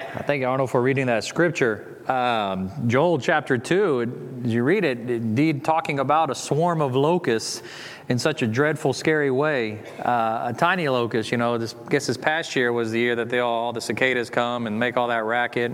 Thank you, Arnold, for reading that scripture. Joel chapter 2, as you read it, indeed talking about a swarm of locusts in such a dreadful, scary way. A tiny locust, this past year was the year that all the cicadas come and make all that racket.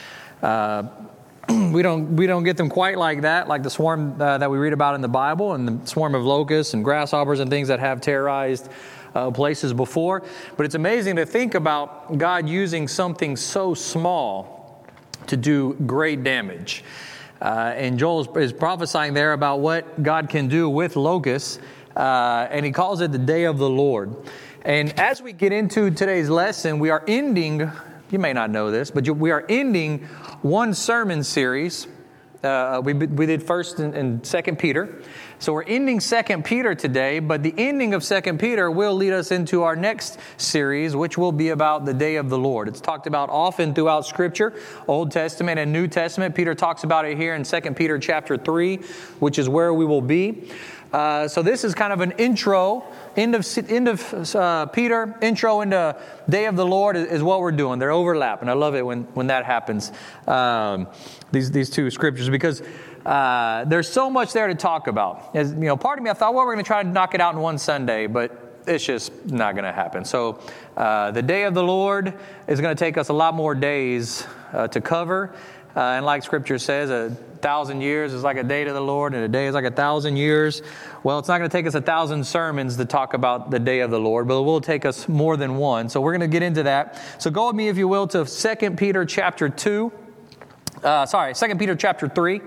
And we don't get them quite like that, like the swarm that we read about in the Bible, and the swarm of locusts and grasshoppers and things that have terrorized places before. But it's amazing to think about God using something so small to do great damage. And Joel is prophesying there about what God can do with locusts, and he calls it the day of the Lord. And as we get into today's lesson, we are ending, you may not know this, but we are ending one sermon series. We did first in 2 Peter. So we're ending 2 Peter today, but the ending of 2 Peter will lead us into our next series, which will be about the day of the Lord. It's talked about often throughout Scripture, Old Testament and New Testament. Peter talks about it here in 2 Peter chapter 3, which is where we will be. So this is kind of an intro, end of Peter, intro into Day of the Lord is what we're doing. They're overlapping. I love it when that happens, these two scriptures, because there's so much there to talk about. As part of me, I thought, we're going to try to knock it out in one Sunday, but it's just not going to happen. So the Day of the Lord is going to take us a lot more days to cover. And like Scripture says, 1,000 years is like a day to the Lord, and a day is like 1,000 years. Well, it's not going to take us 1,000 sermons to talk about the day of the Lord, but it will take us more than one. So we're going to get into that. So go with me, if you will, to 2 Peter chapter 2. 2 Peter chapter 3.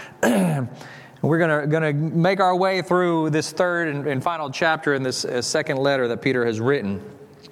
We're going to make our way through this third and final chapter in this second letter that Peter has written.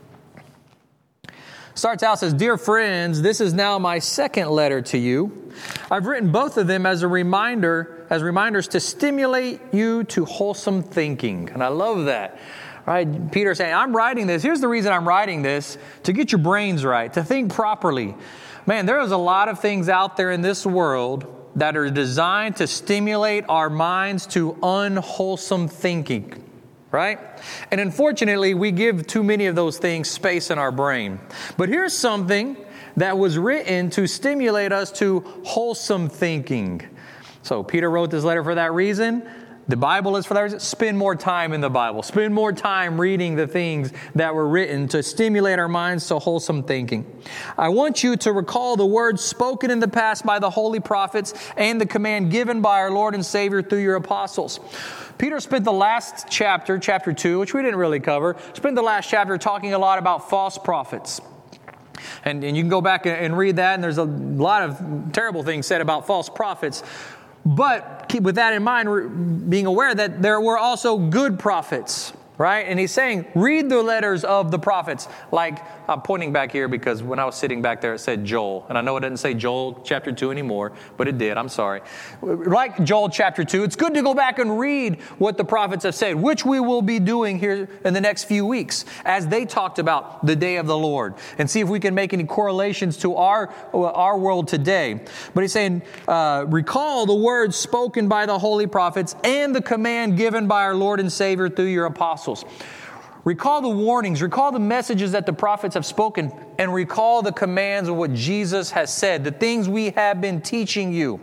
Starts out, says, "Dear friends, this is now my second letter to you. I've written both of them as reminders to stimulate you to wholesome thinking." And I love that. Right? Peter saying, I'm writing this. Here's the reason I'm writing this: to get your brains right, to think properly. Man, there is a lot of things out there in this world that are designed to stimulate our minds to unwholesome thinking. Right? And unfortunately, we give too many of those things space in our brain. But here's something that was written to stimulate us to wholesome thinking. So Peter wrote this letter for that reason. The Bible is for that reason. Spend more time in the Bible. Spend more time reading the things that were written to stimulate our minds to wholesome thinking. I want you to recall the words spoken in the past by the holy prophets and the command given by our Lord and Savior through your apostles. Peter spent the last chapter 2, which we didn't really cover, spent the last chapter talking a lot about false prophets. And you can go back and read that, and there's a lot of terrible things said about false prophets. But keep with that in mind, being aware that there were also good prophets, right? And he's saying, read the letters of the prophets. Like, I'm pointing back here because when I was sitting back there, it said Joel. And I know it didn't say Joel chapter 2 anymore, but it did. I'm sorry. Like Joel chapter 2, it's good to go back and read what the prophets have said, which we will be doing here in the next few weeks as they talked about the day of the Lord, and see if we can make any correlations to our world today. But he's saying, recall the words spoken by the holy prophets and the command given by our Lord and Savior through your apostles. Recall the warnings, recall the messages that the prophets have spoken, and recall the commands of what Jesus has said, the things we have been teaching you.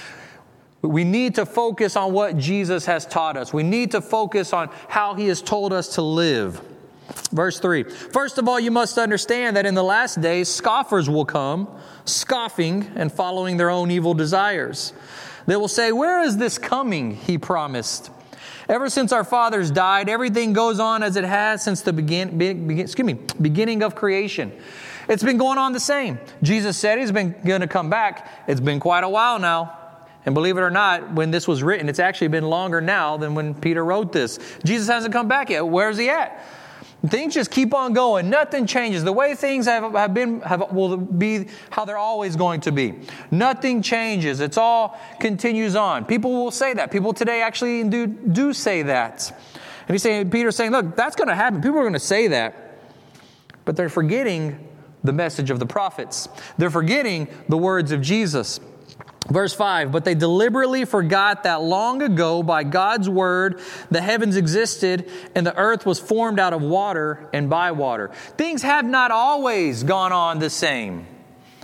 We need to focus on what Jesus has taught us. We need to focus on how He has told us to live. Verse 3, "First of all, you must understand that in the last days scoffers will come, scoffing and following their own evil desires. They will say, 'Where is this coming He promised?' Ever since our fathers died, everything goes on as it has since the beginning of creation." It's been going on the same. Jesus said He's been going to come back. It's been quite a while now. And believe it or not, when this was written, it's actually been longer now than when Peter wrote this. Jesus hasn't come back yet. Where's He at? Things just keep on going. Nothing changes. The way things will be how they're always going to be. Nothing changes. It's all continues on. People will say that. People today actually do say that. And Peter's saying, look, that's going to happen. People are going to say that. But they're forgetting the message of the prophets. They're forgetting the words of Jesus. Verse 5, "But they deliberately forgot that long ago by God's word the heavens existed and the earth was formed out of water and by water." Things have not always gone on the same.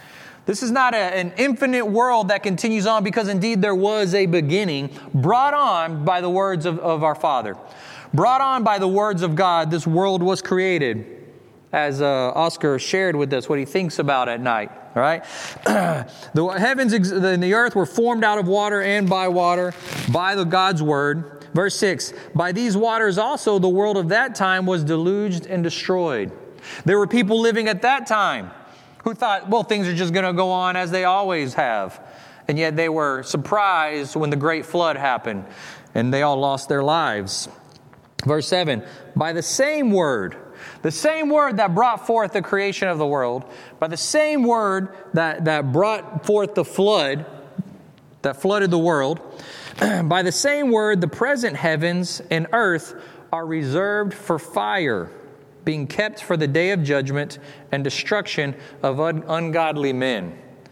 This is not an infinite world that continues on, because indeed there was a beginning, brought on by the words of our Father. Brought on by the words of God, this world was created, as Oscar shared with us what he thinks about at night. All right? The heavens and the earth were formed out of water and by water, by God's word. Verse 6, by these waters also the world of that time was deluged and destroyed. There were people living at that time who thought, well, things are just going to go on as they always have. And yet they were surprised when the great flood happened and they all lost their lives. Verse 7, by the same word that brought forth the creation of the world, by the same word that brought forth the flood, that flooded the world, by the same word the present heavens and earth are reserved for fire, being kept for the day of judgment and destruction of ungodly men.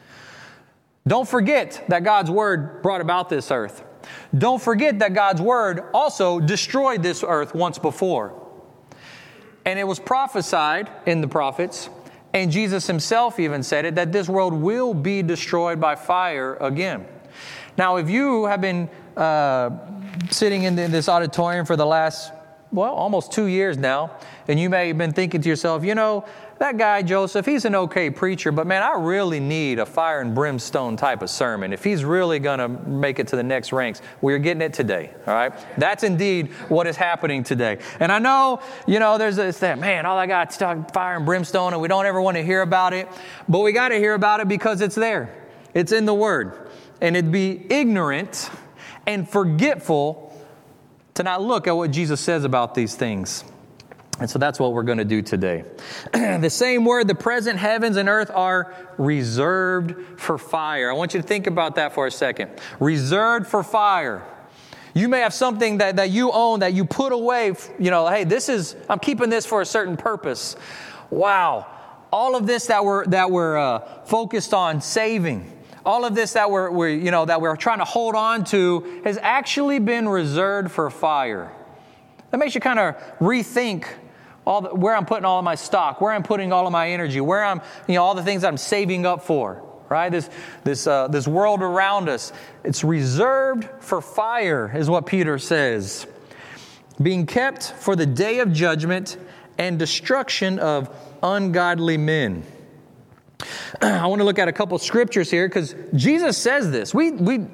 Don't forget that God's word brought about this earth. Don't forget that God's word also destroyed this earth once before. And it was prophesied in the prophets, and Jesus himself even said it, that this world will be destroyed by fire again. Now, if you have been sitting in this auditorium for the last, almost 2 years now, and you may have been thinking to yourself, that guy Joseph, he's an okay preacher, but man, I really need a fire and brimstone type of sermon. If he's really going to make it to the next ranks, we're getting it today, all right? That's indeed what is happening today. And I know, there's this thing, man, all I got is talk fire and brimstone, and we don't ever want to hear about it. But we got to hear about it because it's there. It's in the Word. And it'd be ignorant and forgetful to not look at what Jesus says about these things. And so that's what we're going to do today. The same word, the present heavens and earth are reserved for fire. I want you to think about that for a second. Reserved for fire. You may have something that you own, that you put away, hey, I'm keeping this for a certain purpose. Wow. All of this that we're focused on saving, all of this that we're trying to hold on to has actually been reserved for fire. That makes you kind of rethink where I'm putting all of my stock, where I'm putting all of my energy, where I'm, all the things that I'm saving up for, right? This world around us, it's reserved for fire, is what Peter says. Being kept for the day of judgment and destruction of ungodly men. I want to look at a couple scriptures here because Jesus says this. We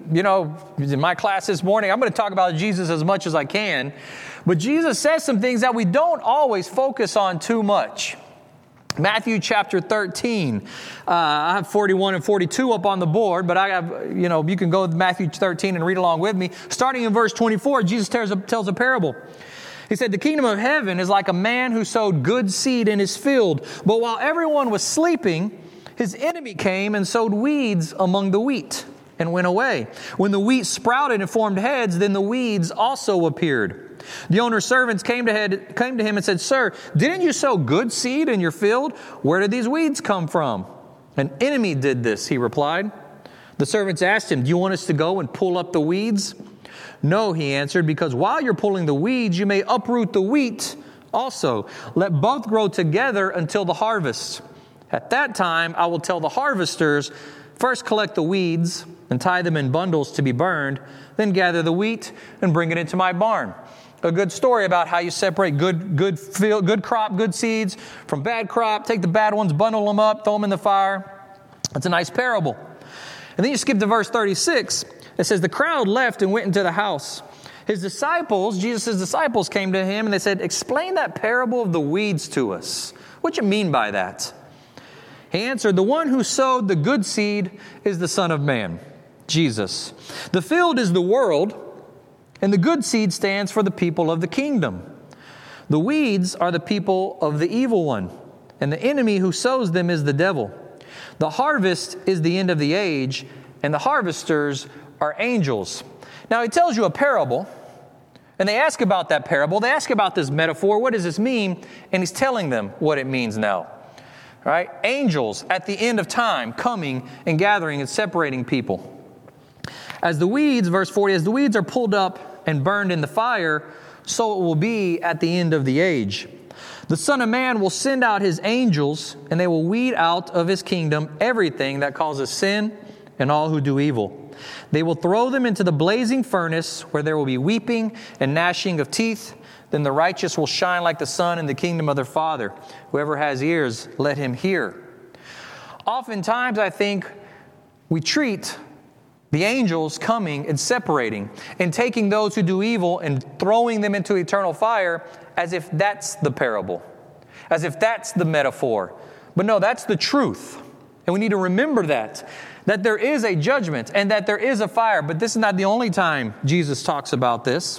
in my class this morning, I'm going to talk about Jesus as much as I can. But Jesus says some things that we don't always focus on too much. Matthew chapter 13. I have 41 and 42 up on the board, but I have, you can go to Matthew 13 and read along with me. Starting in verse 24, Jesus tells a parable. He said, the kingdom of heaven is like a man who sowed good seed in his field. But while everyone was sleeping, his enemy came and sowed weeds among the wheat and went away. When the wheat sprouted and formed heads, then the weeds also appeared. The owner's servants came to him and said, Sir, didn't you sow good seed in your field? Where did these weeds come from? An enemy did this, he replied. The servants asked him, do you want us to go and pull up the weeds? No, he answered, because while you're pulling the weeds, you may uproot the wheat also. Let both grow together until the harvest. At that time, I will tell the harvesters, first collect the weeds and tie them in bundles to be burned, then gather the wheat and bring it into my barn. A good story about how you separate good crop, good seeds from bad crop. Take the bad ones, bundle them up, throw them in the fire. That's a nice parable. And then you skip to verse 36. It says, the crowd left and went into the house. His disciples, Jesus' disciples, came to him and they said, explain that parable of the weeds to us. What do you mean by that? He answered, the one who sowed the good seed is the Son of Man, Jesus. The field is the world, and the good seed stands for the people of the kingdom. The weeds are the people of the evil one, and the enemy who sows them is the devil. The harvest is the end of the age, and the harvesters are angels. Now, he tells you a parable, and they ask about that parable. They ask about this metaphor. What does this mean? And he's telling them what it means now. Right? Angels at the end of time coming and gathering and separating people. As the weeds, verse 40, as the weeds are pulled up and burned in the fire, so it will be at the end of the age. The Son of Man will send out his angels, and they will weed out of his kingdom everything that causes sin and all who do evil. They will throw them into the blazing furnace, where there will be weeping and gnashing of teeth. Then the righteous will shine like the sun in the kingdom of their Father. Whoever has ears, let him hear. Oftentimes, I think we treat the angels coming and separating and taking those who do evil and throwing them into eternal fire as if that's the parable, as if that's the metaphor. But no, that's the truth. And we need to remember that there is a judgment and that there is a fire. But this is not the only time Jesus talks about this.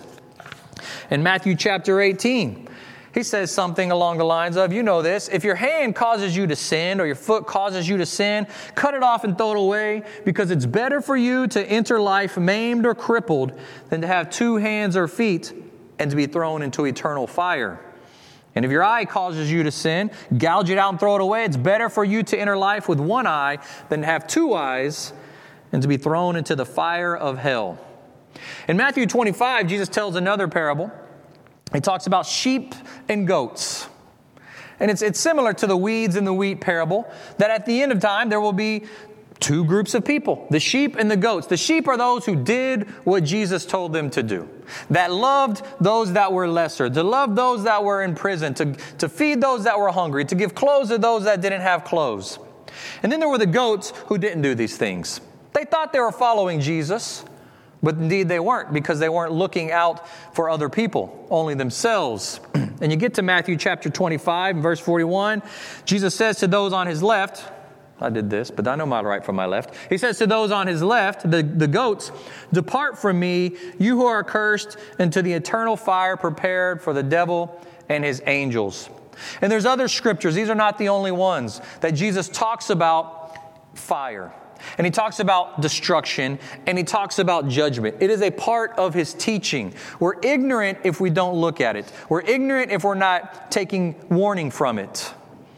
In Matthew chapter 18, he says something along the lines of, you know this, if your hand causes you to sin or your foot causes you to sin, cut it off and throw it away, because it's better for you to enter life maimed or crippled than to have 2 hands or feet and to be thrown into eternal fire. And if your eye causes you to sin, gouge it out and throw it away. It's better for you to enter life with 1 eye than to have 2 eyes and to be thrown into the fire of hell. In Matthew 25, Jesus tells another parable. He talks about sheep and goats. And it's similar to the weeds and the wheat parable, that at the end of time there will be 2 groups of people, the sheep and the goats. The sheep are those who did what Jesus told them to do, that loved those that were lesser, to love those that were in prison, to feed those that were hungry, to give clothes to those that didn't have clothes. And then there were the goats who didn't do these things. They thought they were following Jesus, but indeed they weren't, because they weren't looking out for other people, only themselves. And you get to Matthew chapter 25, verse 41. Jesus says to those on his left, I did this, but I know my right from my left. He says to those on his left, the goats, depart from me, you who are cursed, into the eternal fire prepared for the devil and his angels. And there's other scriptures, these are not the only ones, that Jesus talks about fire. And he talks about destruction, and he talks about judgment. It is a part of his teaching. We're ignorant if we don't look at it. We're ignorant if we're not taking warning from it.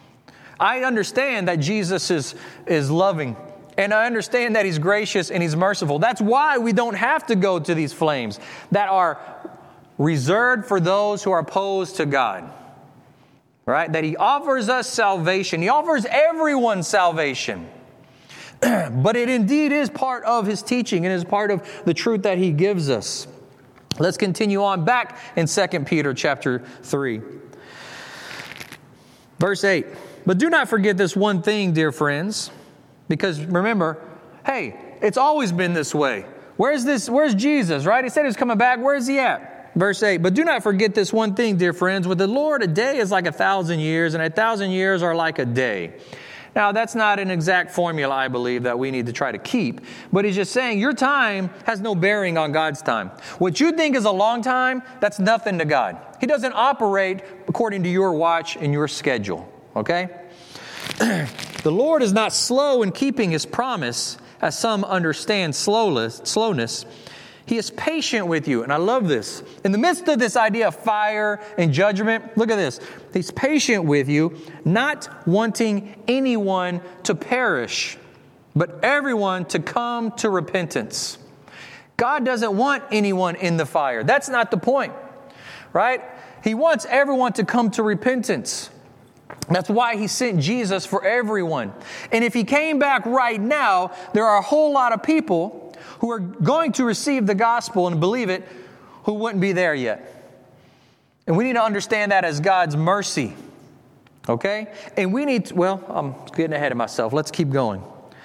I understand that Jesus is loving, and I understand that he's gracious and he's merciful. That's why we don't have to go to these flames that are reserved for those who are opposed to God. Right? That he offers us salvation. He offers everyone salvation. But it indeed is part of his teaching and is part of the truth that he gives us. Let's continue on back in 2 Peter chapter 3. Verse 8. But do not forget this one thing, dear friends, because remember, hey, it's always been this way. Where's Jesus, right? He said he's coming back. Where is he at? Verse 8. But do not forget this one thing, dear friends. With the Lord, a day is like 1,000 years, and 1,000 years are like a day. Now, that's not an exact formula, I believe, that we need to try to keep. But he's just saying your time has no bearing on God's time. What you think is a long time, that's nothing to God. He doesn't operate according to your watch and your schedule. Okay? The Lord is not slow in keeping his promise, as some understand slowness. He is patient with you. And I love this. In the midst of this idea of fire and judgment, look at this. He's patient with you, not wanting anyone to perish, but everyone to come to repentance. God doesn't want anyone in the fire. That's not the point, right? He wants everyone to come to repentance. That's why he sent Jesus for everyone. And if he came back right now, there are a whole lot of people who are going to receive the gospel and believe it, who wouldn't be there yet. And we need to understand that as God's mercy. Okay? And we need to, I'm getting ahead of myself. Let's keep going.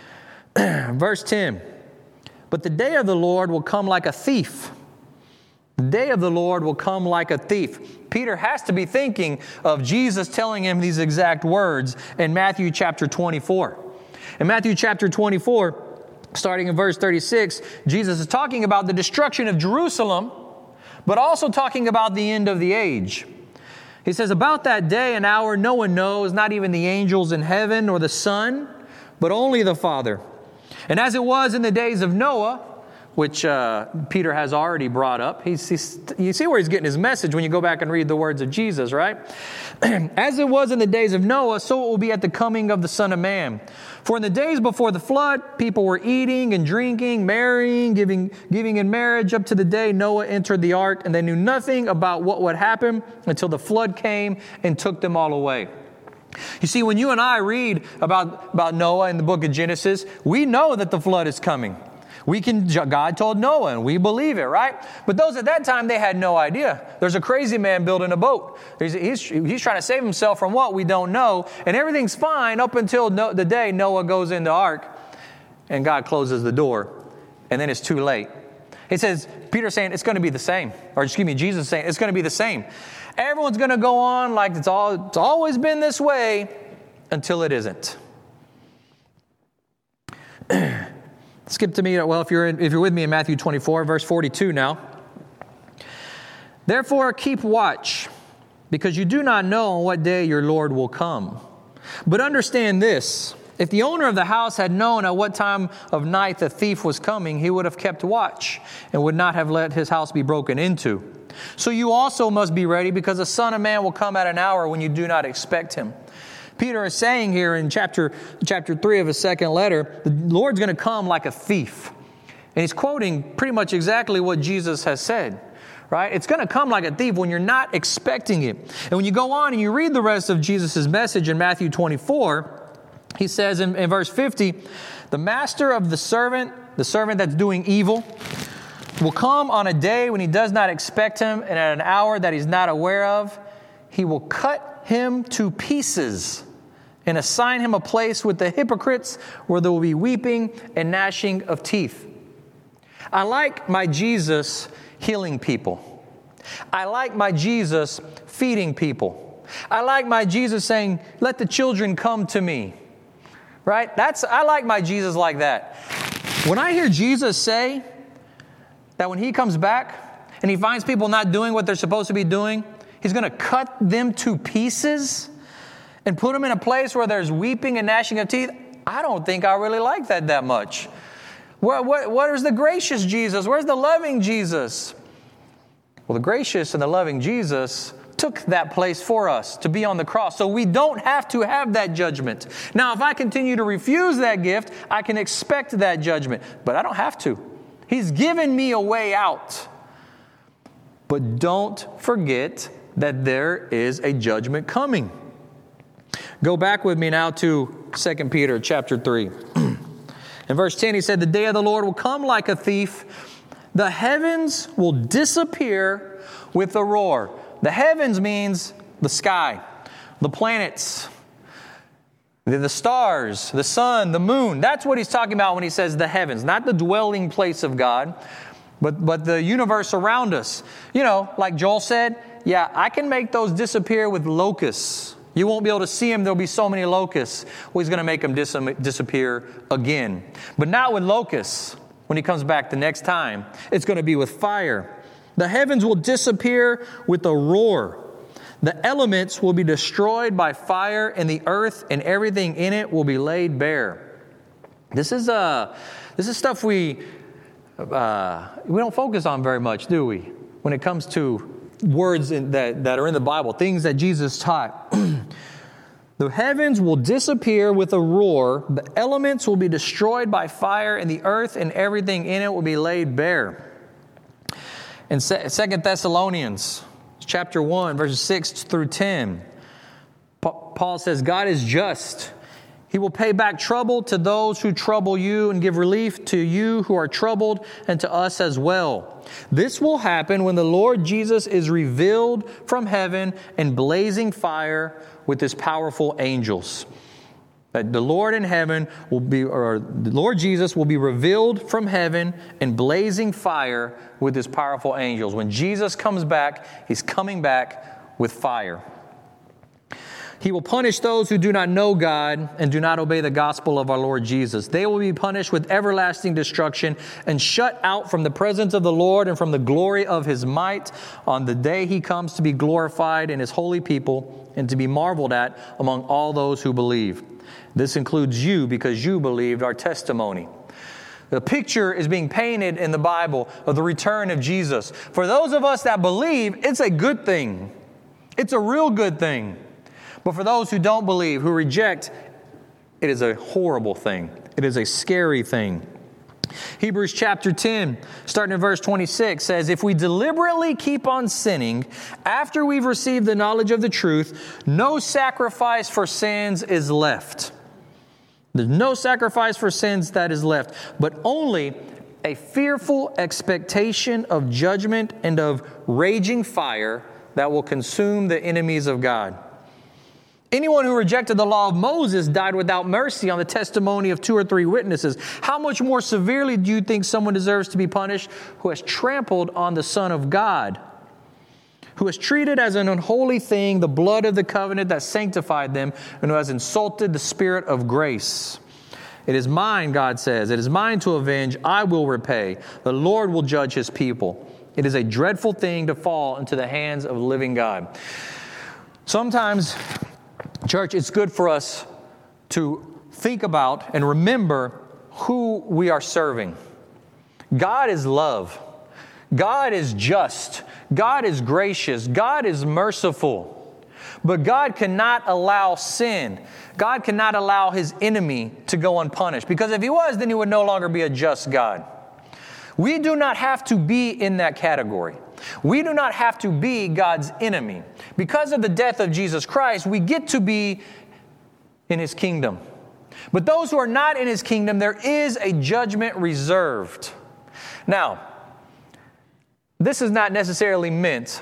Verse 10. But the day of the Lord will come like a thief. The day of the Lord will come like a thief. Peter has to be thinking of Jesus telling him these exact words in Matthew chapter 24. In Matthew chapter 24, starting in verse 36, Jesus is talking about the destruction of Jerusalem, but also talking about the end of the age. He says, about that day and hour no one knows, not even the angels in heaven or the Son, but only the Father. And as it was in the days of Noah, which Peter has already brought up. You see where he's getting his message when you go back and read the words of Jesus, right? As it was in the days of Noah, so it will be at the coming of the Son of Man. For in the days before the flood, people were eating and drinking, marrying, giving in marriage up to the day Noah entered the ark, and they knew nothing about what would happen until the flood came and took them all away. You see, when you and I read about Noah in the book of Genesis, we know that the flood is coming. God told Noah, and we believe it, right? But those at that time, they had no idea. There's a crazy man building a boat. He's trying to save himself from what we don't know, and everything's fine up until the day Noah goes in the ark, and God closes the door, and then it's too late. It says, Peter's saying it's going to be the same, or Jesus saying it's going to be the same. Everyone's going to go on like it's always been this way until it isn't. Skip to me, well, if you're with me in Matthew 24, verse 42 now. Therefore, keep watch, because you do not know on what day your Lord will come. But understand this, if the owner of the house had known at what time of night the thief was coming, he would have kept watch and would not have let his house be broken into. So you also must be ready, because the Son of Man will come at an hour when you do not expect him. Peter is saying here in chapter 3 of his second letter, the Lord's going to come like a thief. And he's quoting pretty much exactly what Jesus has said, right? It's going to come like a thief when you're not expecting it. And when you go on and you read the rest of Jesus' message in Matthew 24, he says in verse 50, the master of the servant that's doing evil, will come on a day when he does not expect him, and at an hour that he's not aware of. He will cut him to pieces and assign him a place with the hypocrites, where there will be weeping and gnashing of teeth. I like my Jesus healing people. I like my Jesus feeding people. I like my Jesus saying, let the children come to me. Right? I like my Jesus like that. When I hear Jesus say that when he comes back and he finds people not doing what they're supposed to be doing, he's going to cut them to pieces and put them in a place where there's weeping and gnashing of teeth, I don't think I really like that much. Where's the gracious Jesus? Where's the loving Jesus? Well, the gracious and the loving Jesus took that place for us to be on the cross, so we don't have to have that judgment. Now, if I continue to refuse that gift, I can expect that judgment, but I don't have to. He's given me a way out. But don't forget that there is a judgment coming. Go back with me now to 2 Peter chapter 3. In verse 10, he said, the day of the Lord will come like a thief. The heavens will disappear with a roar. The heavens means the sky, the planets, the stars, the sun, the moon. That's what he's talking about when he says the heavens, not the dwelling place of God, but the universe around us. You know, like Joel said, yeah, I can make those disappear with locusts. You won't be able to see them. There'll be so many locusts. Well, he's going to make them disappear again. But not with locusts. When he comes back the next time, it's going to be with fire. The heavens will disappear with a roar. The elements will be destroyed by fire, and the earth and everything in it will be laid bare. This is stuff we don't focus on very much, do we? When it comes to words that are in the Bible, things that Jesus taught. The heavens will disappear with a roar. The elements will be destroyed by fire, and the earth and everything in it will be laid bare. In 2 Thessalonians chapter 1, verses 6 through 10, Paul says, God is just. He will pay back trouble to those who trouble you and give relief to you who are troubled, and to us as well. This will happen when the Lord Jesus is revealed from heaven in blazing fire with his powerful angels. That the Lord in heaven the Lord Jesus will be revealed from heaven in blazing fire with his powerful angels. When Jesus comes back, he's coming back with fire. He will punish those who do not know God and do not obey the gospel of our Lord Jesus. They will be punished with everlasting destruction and shut out from the presence of the Lord and from the glory of his might on the day he comes to be glorified in his holy people and to be marveled at among all those who believe. This includes you, because you believed our testimony. The picture is being painted in the Bible of the return of Jesus. For those of us that believe, it's a good thing. It's a real good thing. But for those who don't believe, who reject, It is a horrible thing. It is a scary thing. Hebrews chapter 10, starting in verse 26, says, if we deliberately keep on sinning after we've received the knowledge of the truth, no sacrifice for sins is left. There's no sacrifice for sins that is left, but only a fearful expectation of judgment and of raging fire that will consume the enemies of God. Anyone who rejected the law of Moses died without mercy on the testimony of 2 or 3 witnesses. How much more severely do you think someone deserves to be punished who has trampled on the Son of God, who has treated as an unholy thing the blood of the covenant that sanctified them, and who has insulted the Spirit of grace? It is mine, God says. It is mine to avenge. I will repay. The Lord will judge his people. It is a dreadful thing to fall into the hands of the living God. Sometimes, church, it's good for us to think about and remember who we are serving. God is love. God is just. God is gracious. God is merciful. But God cannot allow sin. God cannot allow his enemy to go unpunished. Because if he was, then he would no longer be a just God. We do not have to be in that category. We do not have to be God's enemy. Because of the death of Jesus Christ, we get to be in his kingdom. But those who are not in his kingdom, there is a judgment reserved. Now, this is not necessarily meant.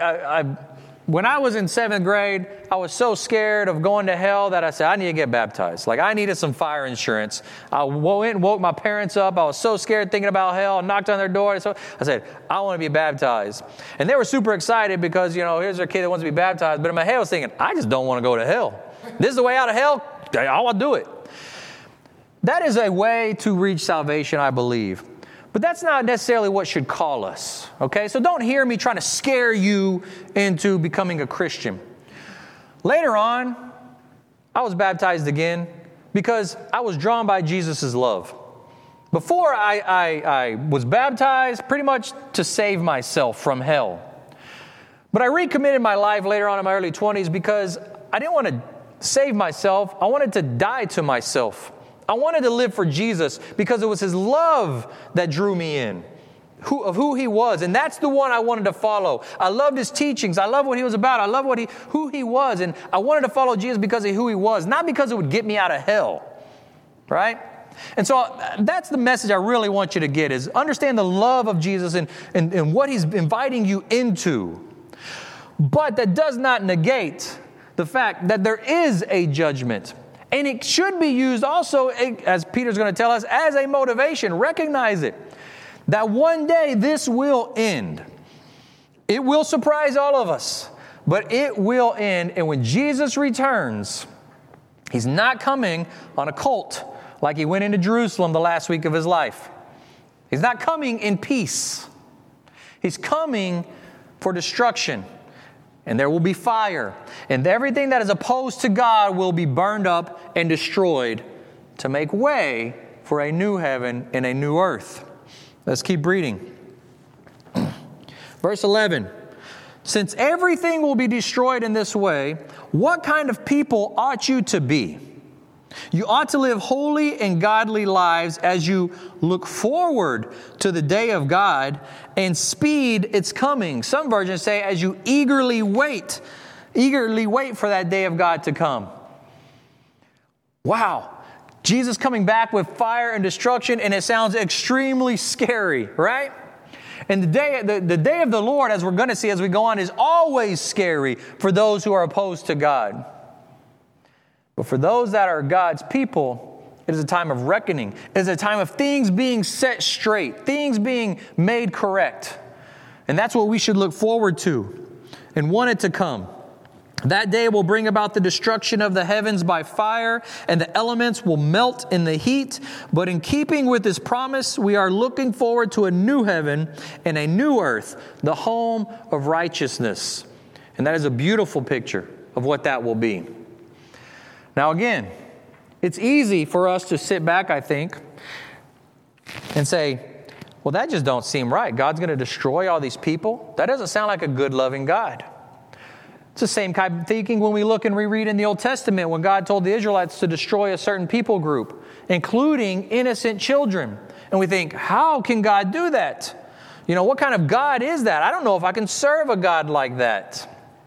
When I was in 7th grade, I was so scared of going to hell that I said, I need to get baptized. Like, I needed some fire insurance. I went and woke my parents up. I was so scared thinking about hell. I knocked on their door. So I said, I want to be baptized. And they were super excited because, here's their kid that wants to be baptized. But in my head, I was thinking, I just don't want to go to hell. This is the way out of hell. I want to do it. That is a way to reach salvation, I believe. But that's not necessarily what should call us, okay? So don't hear me trying to scare you into becoming a Christian. Later on, I was baptized again because I was drawn by Jesus' love. Before I was baptized pretty much to save myself from hell. But I recommitted my life later on in my early 20s because I didn't want to save myself. I wanted to die to myself. I wanted to live for Jesus because it was his love that drew me in, of who he was. And that's the one I wanted to follow. I loved his teachings. I loved what he was about. I loved who he was. And I wanted to follow Jesus because of who he was, not because it would get me out of hell. Right? And so that's the message I really want you to get is understand the love of Jesus and what he's inviting you into. But that does not negate the fact that there is a judgment. And it should be used also, as Peter's going to tell us, as a motivation. Recognize it. That one day this will end. It will surprise all of us. But it will end. And when Jesus returns, he's not coming on a colt like he went into Jerusalem the last week of his life. He's not coming in peace. He's coming for destruction. And there will be fire. And everything that is opposed to God will be burned up and destroyed to make way for a new heaven and a new earth. Let's keep reading. Verse 11. Since everything will be destroyed in this way, what kind of people ought you to be? You ought to live holy and godly lives as you look forward to the day of God and speed its coming. Some versions say as you eagerly wait for that day of God to come. Wow. Jesus coming back with fire and destruction, and it sounds extremely scary, right? And the day of the Lord, as we're going to see as we go on, is always scary for those who are opposed to God. But for those that are God's people, it is a time of reckoning. It is a time of things being set straight, things being made correct. And that's what we should look forward to and want it to come. That day will bring about the destruction of the heavens by fire, and the elements will melt in the heat. But in keeping with this promise, we are looking forward to a new heaven and a new earth, the home of righteousness. And that is a beautiful picture of what that will be. Now again, it's easy for us to sit back, I think, and say, well, that just don't seem right. God's going to destroy all these people? That doesn't sound like a good, loving God. It's the same kind of thinking when we look and reread in the Old Testament when God told the Israelites to destroy a certain people group, including innocent children. And we think, how can God do that? What kind of God is that? I don't know if I can serve a God like that.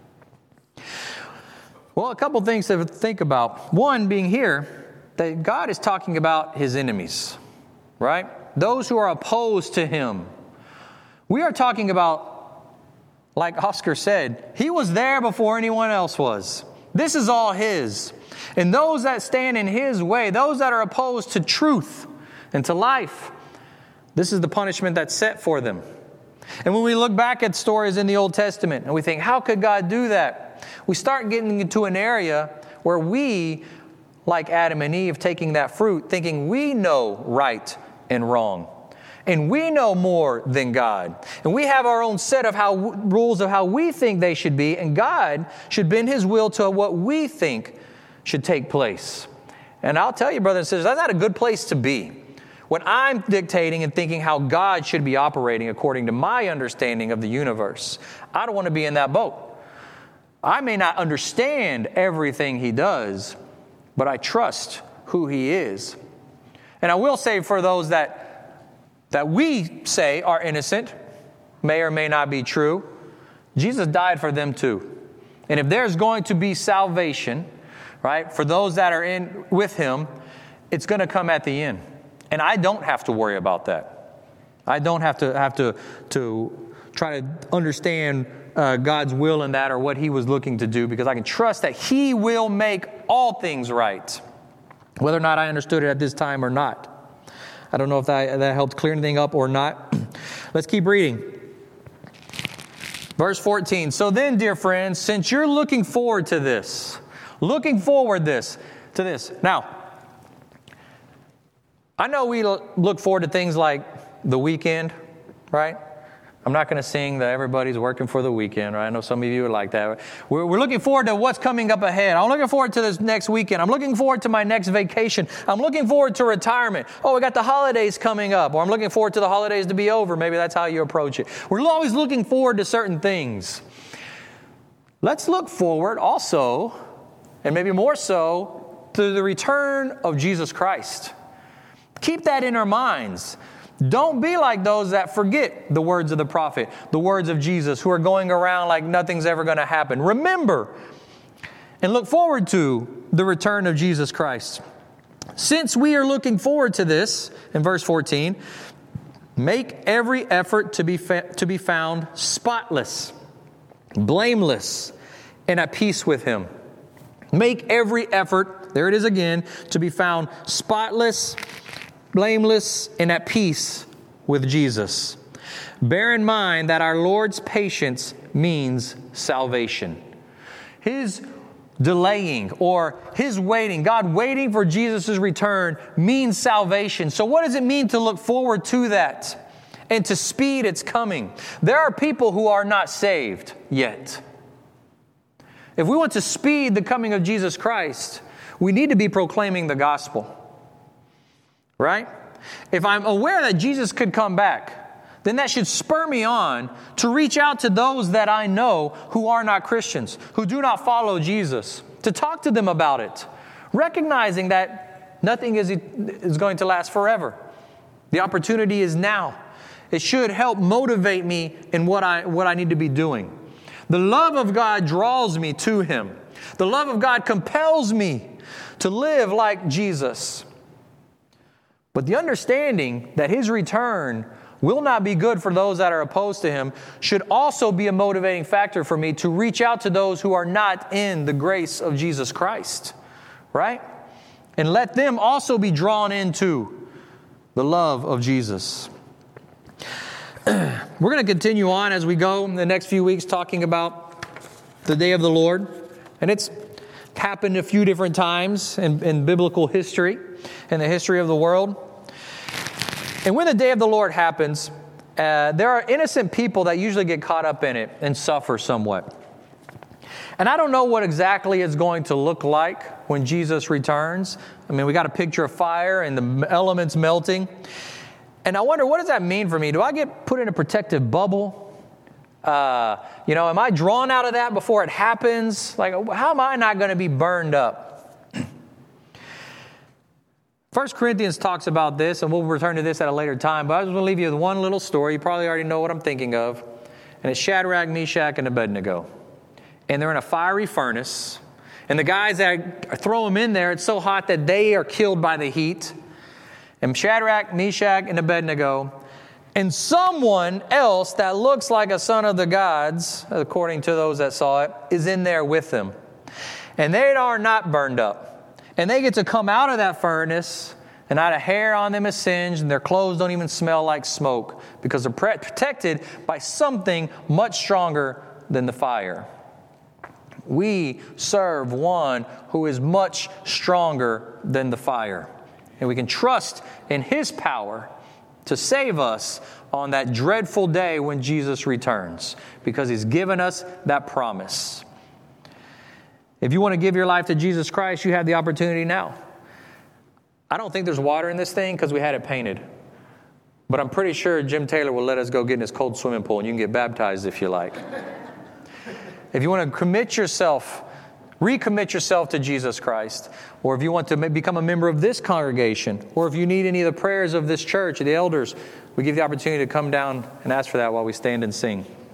Well, a couple things to think about. One being here, that God is talking about His enemies, right? Those who are opposed to Him. We are talking about, like Oscar said, He was there before anyone else was. This is all His. And those that stand in His way, those that are opposed to truth and to life, this is the punishment that's set for them. And when we look back at stories in the Old Testament and we think, how could God do that? We start getting into an area where we, like Adam and Eve, taking that fruit, thinking we know right and wrong. And we know more than God. And we have our own set of rules of how we think they should be. And God should bend His will to what we think should take place. And I'll tell you, brothers and sisters, that's not a good place to be. When I'm dictating and thinking how God should be operating according to my understanding of the universe, I don't want to be in that boat. I may not understand everything He does, but I trust who He is. And I will say for those that we say are innocent, may or may not be true, Jesus died for them too. And if there's going to be salvation, right, for those that are in with Him, it's going to come at the end. And I don't have to worry about that. I don't have to try to understand God's will in that or what He was looking to do, because I can trust that He will make all things right, whether or not I understood it at this time or not. I don't know if that helped clear anything up or not. Let's keep reading. Verse 14. So then, dear friends, since you're looking forward to this. Now, I know we look forward to things like the weekend, right? I'm not going to sing that everybody's working for the weekend, right? I know some of you are like that. We're looking forward to what's coming up ahead. I'm looking forward to this next weekend. I'm looking forward to my next vacation. I'm looking forward to retirement. Oh, we got the holidays coming up. Or I'm looking forward to the holidays to be over. Maybe that's how you approach it. We're always looking forward to certain things. Let's look forward also, and maybe more so, to the return of Jesus Christ. Keep that in our minds. Don't be like those that forget the words of the prophet, the words of Jesus, who are going around like nothing's ever going to happen. Remember and look forward to the return of Jesus Christ. Since we are looking forward to this, in verse 14, make every effort to be found spotless, blameless, and at peace with Him. Make every effort, there it is again, to be found spotless, blameless, and at peace with Jesus. Bear in mind that our Lord's patience means salvation. His delaying or His waiting, God waiting for Jesus' return, means salvation. So what does it mean to look forward to that and to speed its coming? There are people who are not saved yet. If we want to speed the coming of Jesus Christ, we need to be proclaiming the gospel. Right? If I'm aware that Jesus could come back, then that should spur me on to reach out to those that I know who are not Christians, who do not follow Jesus, to talk to them about it, recognizing that nothing is going to last forever. The opportunity is now. It should help motivate me in what I need to be doing. The love of God draws me to Him. The love of God compels me to live like Jesus. But the understanding that His return will not be good for those that are opposed to Him should also be a motivating factor for me to reach out to those who are not in the grace of Jesus Christ, right? And let them also be drawn into the love of Jesus. We're going to continue on as we go in the next few weeks talking about the day of the Lord. And it's happened a few different times in biblical history, in the history of the world. And when the day of the Lord happens, there are innocent people that usually get caught up in it and suffer somewhat. And I don't know what exactly it's going to look like when Jesus returns. I mean, we got a picture of fire and the elements melting. And I wonder, what does that mean for me? Do I get put in a protective bubble? Am I drawn out of that before it happens? Like, how am I not going to be burned up? 1 Corinthians talks about this, and we'll return to this at a later time, but I was going to leave you with one little story. You probably already know what I'm thinking of. And it's Shadrach, Meshach, and Abednego. And they're in a fiery furnace. And the guys that throw them in there, it's so hot that they are killed by the heat. And Shadrach, Meshach, and Abednego, and someone else that looks like a son of the gods, according to those that saw it, is in there with them. And they are not burned up. And they get to come out of that furnace, and not a hair on them is singed, and their clothes don't even smell like smoke, because they're protected by something much stronger than the fire. We serve one who is much stronger than the fire. And we can trust in His power to save us on that dreadful day when Jesus returns, because He's given us that promise. If you want to give your life to Jesus Christ, you have the opportunity now. I don't think there's water in this thing because we had it painted. But I'm pretty sure Jim Taylor will let us go get in his cold swimming pool and you can get baptized if you like. If you want to recommit yourself to Jesus Christ, or if you want to become a member of this congregation, or if you need any of the prayers of this church, the elders, we give you the opportunity to come down and ask for that while we stand and sing.